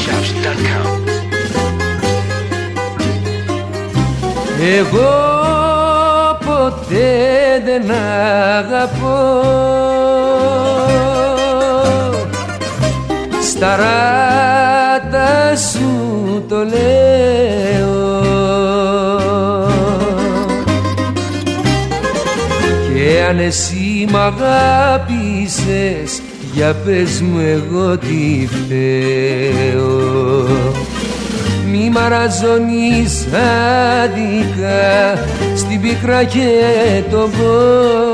DJShouts.com. Εγώ ποτέ δεν αγαπώ, στα ράτα σου το λέω, και αν εσύ μ' αγάπησες, για πες μου εγώ τι φταίω. Μη μαραζώνεις άδικα στην πίκρα και το βόλο,